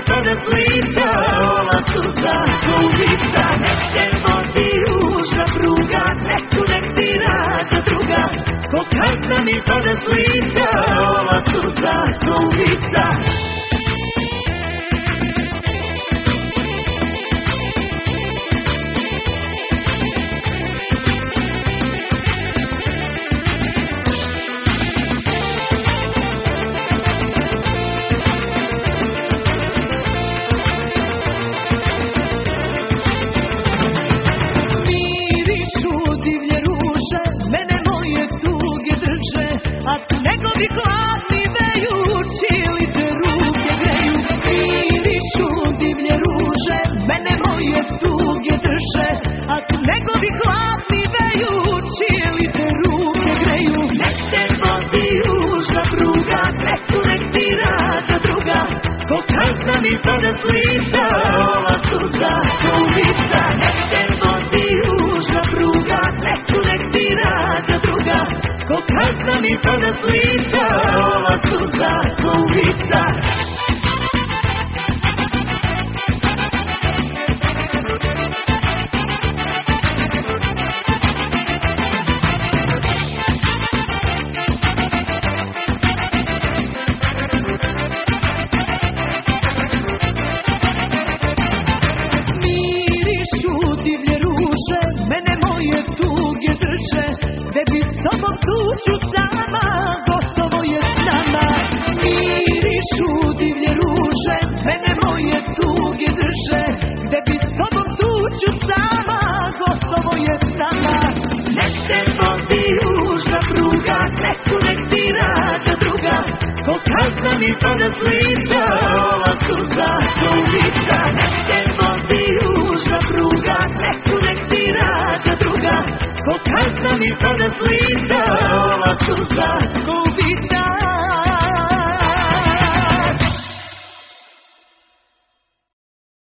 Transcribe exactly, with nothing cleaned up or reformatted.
pada s lica ova suza glubica. Nek te vodi ružna pruga, neku nek ti rađa druga, ko kazna mi pada s lica ova suza glubica. Njegovi hladni veju, čili te ruke greju. Mirišu divlje ruže, mene moje tuge drže, a njegovi hladni veju, čili te ruke greju. Nek te vodi ružna pruga, neku nek ti rađa druga, ko kazna mi pada s lica ova suza glubica. Nek te vodi ružna pruga, neku nek ti rađa druga, ko kazna mi pada s lica ova suza glubica. Mirišu divlje ruže, mene moje tuge drže, gde bi s tobom tuđu sama, gotovo je s nama. Mirišu divlje ruže, mene moje tuge drže, gde bi s tobom tuđu sama, gotovo je s nama. Nek te vodi ružna pruga, neku nek ti rađa druga, ko kazna mi pada s lica ova suza glubica. Nek te vodi ružna pruga, neku nek ti rađa druga, ko kazna mi pada s lica ova suza glubica.